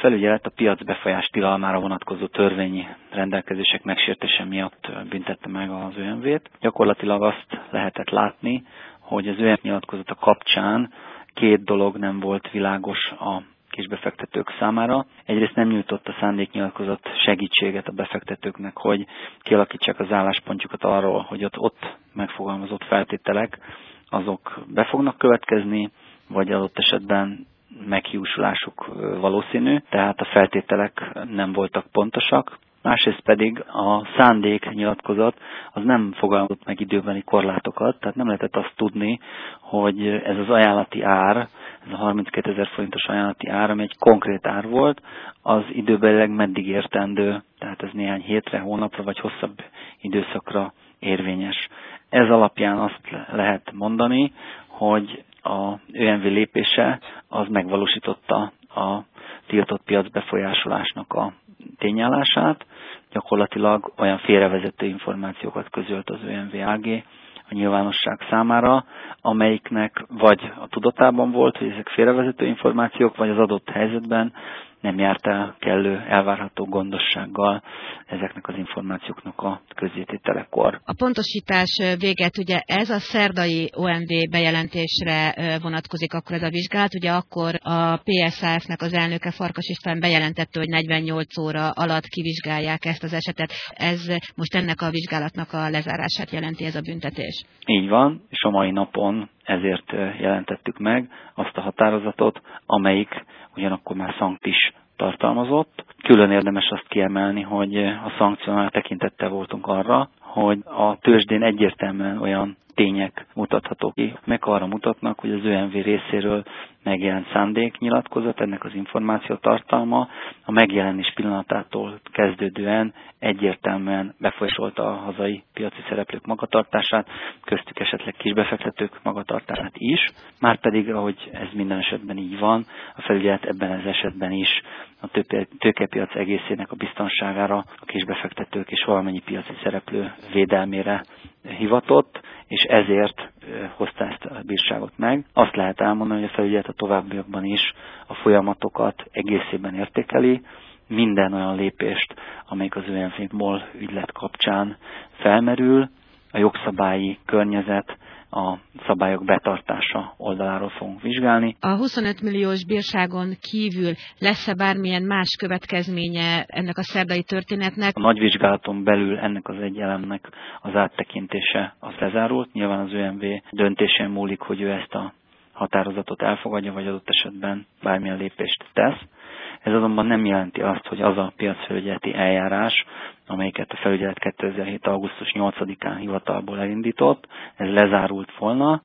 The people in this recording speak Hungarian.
felügyelet a piacbefolyás tilalmára vonatkozó törvényi rendelkezések megsértése miatt büntette meg az ÖMV-t. Gyakorlatilag azt lehetett látni, hogy az ÖMV nyilatkozata kapcsán két dolog nem volt világos a kisbefektetők számára. Egyrészt nem nyújtott a szándéknyilatkozat segítséget a befektetőknek, hogy kialakítsák az álláspontjukat arról, hogy ott megfogalmazott feltételek, azok be fognak következni, vagy adott esetben meghiúsulásuk valószínű, tehát a feltételek nem voltak pontosak. Másrészt pedig a szándéknyilatkozat az nem fogalmazott meg időbeni korlátokat, tehát nem lehetett azt tudni, hogy ez az ajánlati ár, ez a 32 000 forintos ajánlati ár, ami egy konkrét ár volt, az időbelileg meddig értendő, tehát ez néhány hétre, hónapra vagy hosszabb időszakra érvényes. Ez alapján azt lehet mondani, hogy a ÖMV lépése az megvalósította a tiltott piacbefolyásolásnak a tényállását, gyakorlatilag olyan félrevezető információkat közölt az ÖMV AG a nyilvánosság számára, amelyiknek vagy a tudatában volt, hogy ezek félrevezető információk, vagy az adott helyzetben nem járt el kellő elvárható gondossággal ezeknek az információknak a közzétételekor. A pontosítás véget, ugye ez a szerdai OMV bejelentésre vonatkozik akkor ez a vizsgálat, ugye akkor a PSAF-nek az elnöke Farkas István bejelentette, hogy 48 óra alatt kivizsgálják ezt az esetet. Ez most ennek a vizsgálatnak a lezárását jelenti ez a büntetés? Így van, és a mai napon ezért jelentettük meg azt a határozatot, amelyik ugyanakkor már szankt is tartalmazott. Külön érdemes azt kiemelni, hogy a szankciónál tekintettel voltunk arra, hogy a tőzsdén egyértelműen olyan tények mutathatók ki, meg arra mutatnak, hogy az ÖMV részéről megjelent szándéknyilatkozat, ennek az információ tartalma a megjelenés pillanatától kezdődően egyértelműen befolyásolta a hazai piaci szereplők magatartását, köztük esetleg kisbefektetők magatartását is, márpedig, ahogy ez minden esetben így van, a felügyelet ebben az esetben is a tőkepiac egészének a biztonságára, a kisbefektetők és valamennyi piaci szereplő védelmére hivatott, és ezért hozta ezt a bírságot meg. Azt lehet elmondani, hogy a felügyelet a továbbiakban is a folyamatokat egészében értékeli, minden olyan lépést, amelyik az ÖMV-MOL ügylet kapcsán felmerül, a jogszabályi környezet, a szabályok betartása oldaláról fogunk vizsgálni. A 25 milliós bírságon kívül lesz-e bármilyen más következménye ennek a szerdai történetnek? A nagyvizsgálaton belül ennek az egy elemnek az áttekintése az lezárult. Nyilván az ÖMV döntésén múlik, hogy ő ezt a határozatot elfogadja, vagy adott esetben bármilyen lépést tesz. Ez azonban nem jelenti azt, hogy az a piacfelügyeleti eljárás, amelyiket a felügyelet 2007. augusztus 8-án hivatalból elindított, ez lezárult volna.